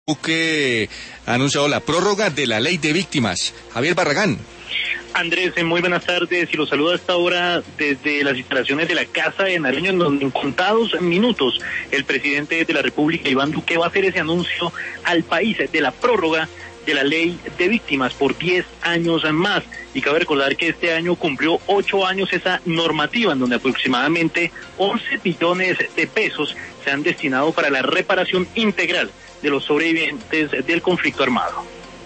Duque ha anunciado la prórroga de la ley de víctimas. Javier Barragán. Andrés, muy buenas tardes y los saludo a esta hora desde las instalaciones de la Casa de Nariño, en donde en contados minutos el presidente de la República, Iván Duque, va a hacer ese anuncio al país de la prórroga de la ley de víctimas por 10 años más. Y cabe recordar que este año cumplió 8 años esa normativa, en donde aproximadamente 11 billones de pesos se han destinado para la reparación integral de los sobrevivientes del conflicto armado.